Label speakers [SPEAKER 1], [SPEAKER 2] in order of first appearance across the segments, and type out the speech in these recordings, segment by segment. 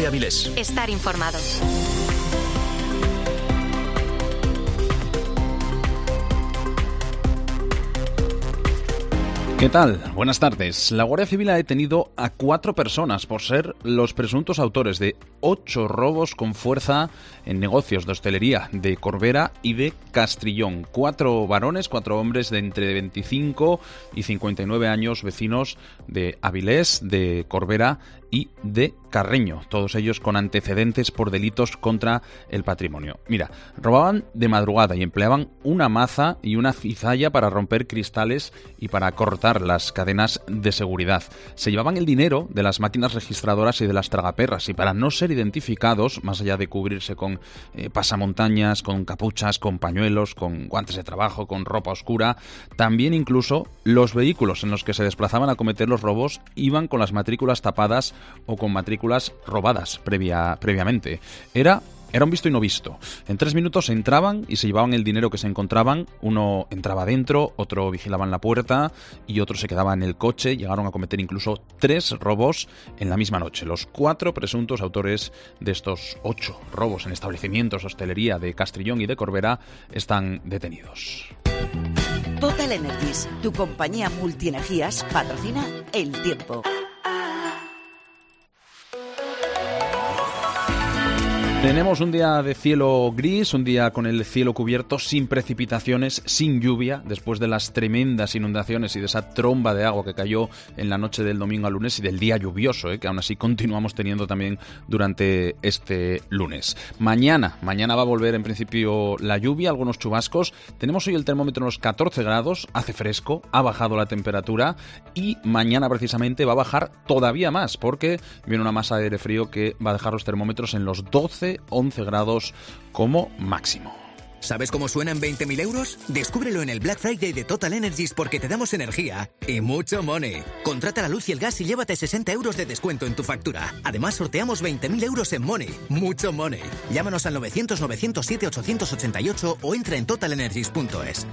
[SPEAKER 1] de Avilés.
[SPEAKER 2] Estar informado.
[SPEAKER 3] ¿Qué tal? Buenas tardes. La Guardia Civil ha detenido a 4 personas por ser los presuntos autores de 8 robos con fuerza en negocios de hostelería de Corbera y de Castrillón. 4 varones, 4 hombres de entre 25 y 59 años, vecinos de Avilés, de Corbera y de Carreño, todos ellos con antecedentes por delitos contra el patrimonio. Mira, robaban de madrugada y empleaban una maza y una cizalla para romper cristales y para cortar las cadenas de seguridad. Se llevaban el dinero de las máquinas registradoras y de las tragaperras, y para no ser identificados, más allá de cubrirse con pasamontañas, con capuchas, con pañuelos, con guantes de trabajo, con ropa oscura, también incluso los vehículos en los que se desplazaban a cometer los robos iban con las matrículas tapadas o con matrículas robadas previamente. Era un visto y no visto. En 3 minutos entraban y se llevaban el dinero que se encontraban. Uno entraba dentro, otro vigilaba en la puerta y otro se quedaba en el coche. Llegaron a cometer incluso 3 robos en la misma noche. Los 4 presuntos autores de estos 8 robos en establecimientos de hostelería de Castrillón y de Corbera están detenidos.
[SPEAKER 4] Total Energies, tu compañía multienergías, patrocina El Tiempo.
[SPEAKER 3] Tenemos un día de cielo gris, un día con el cielo cubierto, sin precipitaciones, sin lluvia, después de las tremendas inundaciones y de esa tromba de agua que cayó en la noche del domingo al lunes y del día lluvioso, que aún así continuamos teniendo también durante este lunes. Mañana va a volver en principio la lluvia, algunos chubascos. Tenemos hoy el termómetro en los 14 grados, hace fresco, ha bajado la temperatura y mañana precisamente va a bajar todavía más porque viene una masa de aire frío que va a dejar los termómetros en los 11 grados como máximo.
[SPEAKER 5] ¿Sabes cómo suenan 20.000 euros? Descúbrelo en el Black Friday de Total Energies porque te damos energía y mucho money. Contrata la luz y el gas y llévate 60 euros de descuento en tu factura. Además, sorteamos 20.000 euros en money. Mucho money. Llámanos al 900-907-888 o entra en totalenergies.es.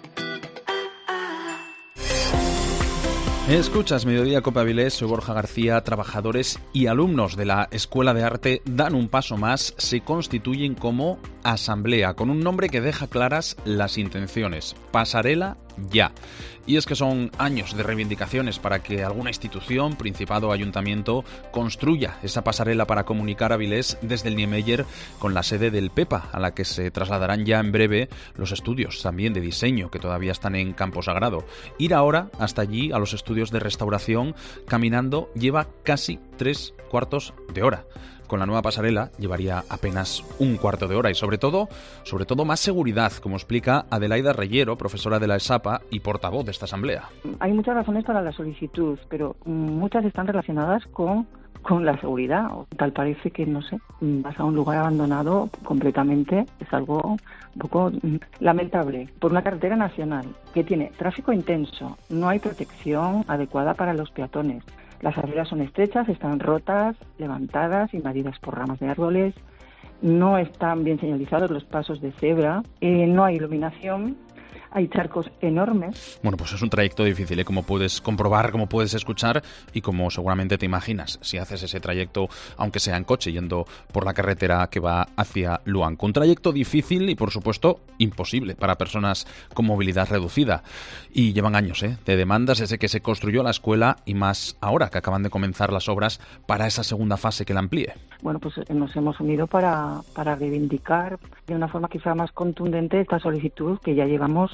[SPEAKER 3] Escuchas Mediodía Cope Avilés, soy Borja García. Trabajadores y alumnos de la Escuela de Arte dan un paso más, se constituyen como asamblea, con un nombre que deja claras las intenciones: Pasarela Ya. Y es que son años de reivindicaciones para que alguna institución, principado o ayuntamiento, construya esa pasarela para comunicar Avilés desde el Niemeyer con la sede del PEPA, a la que se trasladarán ya en breve los estudios también de diseño que todavía están en Campo Sagrado. Ir ahora hasta allí, a los estudios de restauración, caminando, lleva casi 3/4 de hora. Con la nueva pasarela llevaría apenas 1/4 de hora y sobre todo más seguridad, como explica Adelaida Reyero, profesora de la ESAPA y portavoz de esta asamblea.
[SPEAKER 6] Hay muchas razones para la solicitud, pero muchas están relacionadas con la seguridad. Tal parece que, no sé, vas a un lugar abandonado completamente. Es algo un poco lamentable. Por una carretera nacional que tiene tráfico intenso, no hay protección adecuada para los peatones. Las aceras son estrechas, están rotas, levantadas, invadidas por ramas de árboles, no están bien señalizados los pasos de cebra, no hay iluminación, hay charcos enormes.
[SPEAKER 3] Bueno, pues es un trayecto difícil, como puedes comprobar, como puedes escuchar y como seguramente te imaginas si haces ese trayecto, aunque sea en coche, yendo por la carretera que va hacia Luanco. Un trayecto difícil y, por supuesto, imposible para personas con movilidad reducida. Y llevan años de demandas desde que se construyó la escuela y más ahora que acaban de comenzar las obras para esa segunda fase que la amplíe.
[SPEAKER 6] Bueno, pues nos hemos unido para reivindicar de una forma quizá más contundente esta solicitud que ya llevamos.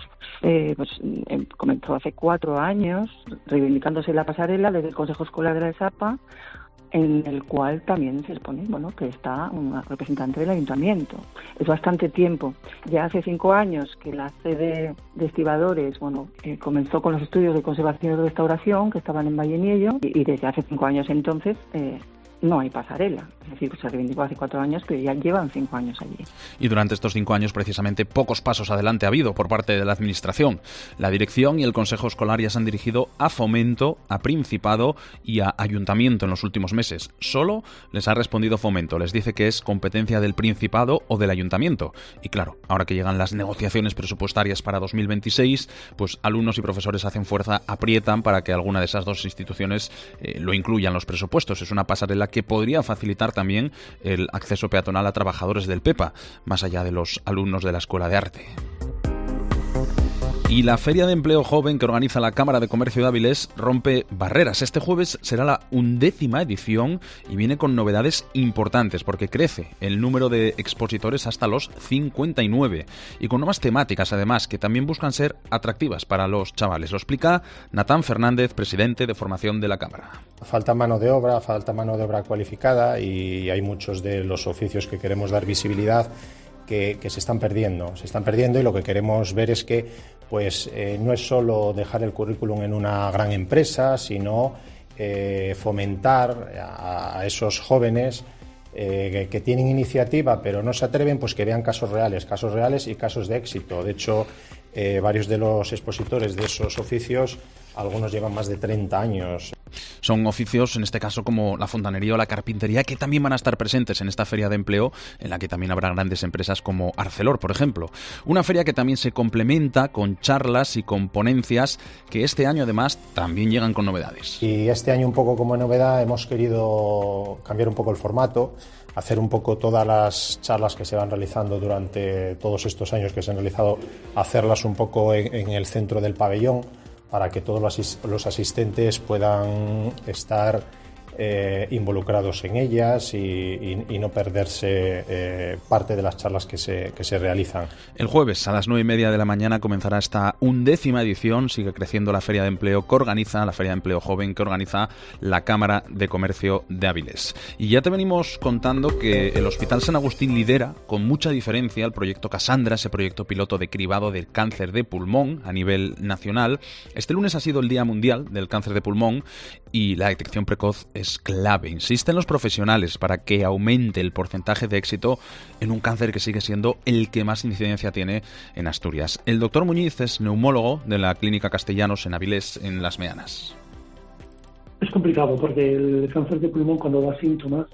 [SPEAKER 6] Comenzó hace 4 años reivindicándose la pasarela desde el Consejo Escolar de la ESAPA, en el cual también se expone que está una representante del ayuntamiento. Es bastante tiempo. Ya hace 5 años que la sede de estibadores comenzó con los estudios de conservación y restauración que estaban en Valleniello y desde hace 5 años entonces no hay pasarela. Es decir, se reivindicó hace 4 años, pero ya llevan 5 años allí.
[SPEAKER 3] Y durante estos 5 años, precisamente, pocos pasos adelante ha habido por parte de la Administración. La Dirección y el Consejo Escolar ya se han dirigido a Fomento, a Principado y a Ayuntamiento en los últimos meses. Solo les ha respondido Fomento. Les dice que es competencia del Principado o del Ayuntamiento. Y claro, ahora que llegan las negociaciones presupuestarias para 2026, pues alumnos y profesores hacen fuerza, aprietan para que alguna de esas dos instituciones lo incluyan en los presupuestos. Es una pasarela que podría facilitar también el acceso peatonal a trabajadores del PEPA, más allá de los alumnos de la Escuela de Arte. Y la Feria de Empleo Joven que organiza la Cámara de Comercio de Avilés rompe barreras. Este jueves será la 11ª edición y viene con novedades importantes porque crece el número de expositores hasta los 59 y con nuevas temáticas además que también buscan ser atractivas para los chavales. Lo explica Natán Fernández, presidente de formación de la Cámara.
[SPEAKER 1] Falta mano de obra cualificada y hay muchos de los oficios que queremos dar visibilidad que se están perdiendo y lo que queremos ver es que no es solo dejar el currículum en una gran empresa, sino fomentar a esos jóvenes que tienen iniciativa pero no se atreven, pues que vean casos reales y casos de éxito. De hecho, varios de los expositores de esos oficios, algunos llevan más de 30 años.
[SPEAKER 3] Son oficios, en este caso, como la fontanería o la carpintería, que también van a estar presentes en esta feria de empleo, en la que también habrá grandes empresas como Arcelor, por ejemplo. Una feria que también se complementa con charlas y con ponencias que este año, además, también llegan con novedades.
[SPEAKER 1] Y este año, un poco como novedad, hemos querido cambiar un poco el formato, hacer un poco todas las charlas que se van realizando durante todos estos años que se han realizado, hacerlas un poco en el centro del pabellón, para que todos los asistentes puedan estar involucrados en ellas y no perderse parte de las charlas que se realizan.
[SPEAKER 3] El jueves a las 9:30 de la mañana comenzará esta 11ª edición. Sigue creciendo la Feria de Empleo que organiza, la Feria de Empleo Joven que organiza la Cámara de Comercio de Avilés. Y ya te venimos contando que el Hospital San Agustín lidera con mucha diferencia el proyecto Cassandra, ese proyecto piloto de cribado del cáncer de pulmón a nivel nacional. Este lunes ha sido el Día Mundial del Cáncer de Pulmón y la detección precoz es clave. Insisten los profesionales para que aumente el porcentaje de éxito en un cáncer que sigue siendo el que más incidencia tiene en Asturias. El doctor Muñiz es neumólogo de la Clínica Castellanos en Avilés, en Las Meanas.
[SPEAKER 2] Es complicado porque el cáncer de pulmón cuando da síntomas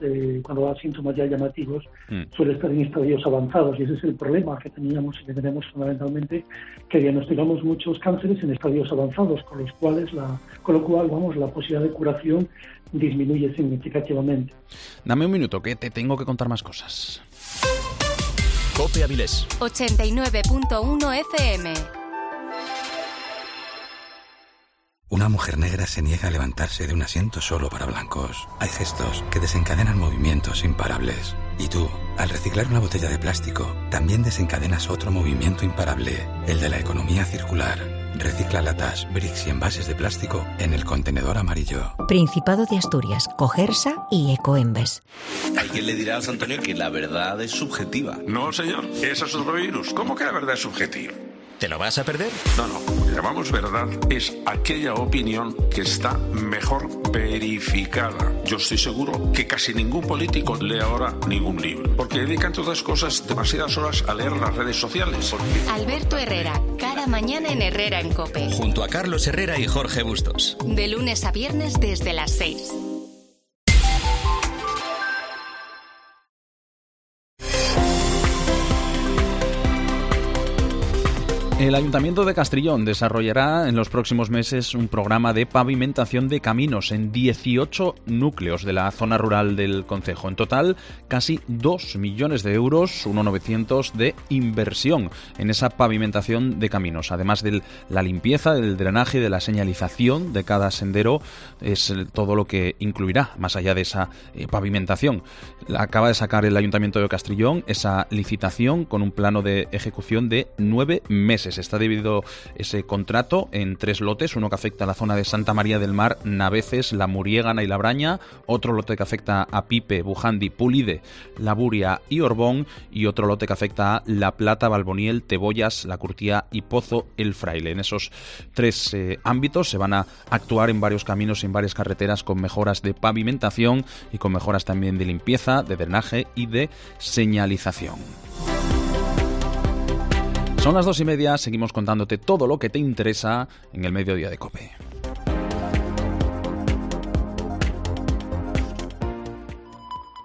[SPEAKER 2] ya llamativos suele estar en estadios avanzados y ese es el problema que teníamos y que tenemos fundamentalmente, que diagnosticamos muchos cánceres en estadios avanzados, con lo cual la posibilidad de curación disminuye significativamente.
[SPEAKER 3] Dame un minuto que te tengo que contar más cosas.
[SPEAKER 7] COPE Avilés 89.1 FM.
[SPEAKER 8] Una mujer negra se niega a levantarse de un asiento solo para blancos. Hay gestos que desencadenan movimientos imparables. Y tú, al reciclar una botella de plástico, también desencadenas otro movimiento imparable, el de la economía circular. Recicla latas, bricks y envases de plástico en el contenedor amarillo.
[SPEAKER 9] Principado de Asturias, Cogersa y Ecoembes.
[SPEAKER 10] Hay quien le dirá a José Antonio que la verdad es subjetiva.
[SPEAKER 11] No, señor, eso es otro virus. ¿Cómo que la verdad es subjetiva?
[SPEAKER 7] ¿Te lo vas a perder?
[SPEAKER 11] No, lo que llamamos verdad es aquella opinión que está mejor verificada. Yo estoy seguro que casi ningún político lee ahora ningún libro, porque dedican todas cosas demasiadas horas a leer las redes sociales.
[SPEAKER 12] Alberto Herrera, cada mañana en Herrera en COPE.
[SPEAKER 7] Junto a Carlos Herrera y Jorge Bustos.
[SPEAKER 12] De lunes a viernes desde las 6.
[SPEAKER 3] El Ayuntamiento de Castrillón desarrollará en los próximos meses un programa de pavimentación de caminos en 18 núcleos de la zona rural del concejo. En total, casi 2 millones de euros, 1.900 de inversión en esa pavimentación de caminos. Además de la limpieza, del drenaje y de la señalización de cada sendero, es todo lo que incluirá, más allá de esa pavimentación. Acaba de sacar el Ayuntamiento de Castrillón esa licitación con un plano de ejecución de 9 meses. Está dividido ese contrato en 3 lotes, uno que afecta a la zona de Santa María del Mar, Naveces, La Muriégana y La Braña, otro lote que afecta a Pipe, Bujandi, Pulide, La Buria y Orbón, y otro lote que afecta a La Plata, Balboniel, Tebollas, La Curtía y Pozo el Fraile. En esos 3 ámbitos se van a actuar en varios caminos y en varias carreteras con mejoras de pavimentación y con mejoras también de limpieza, de drenaje y de señalización. Son las 2:30, seguimos contándote todo lo que te interesa en el mediodía de COPE.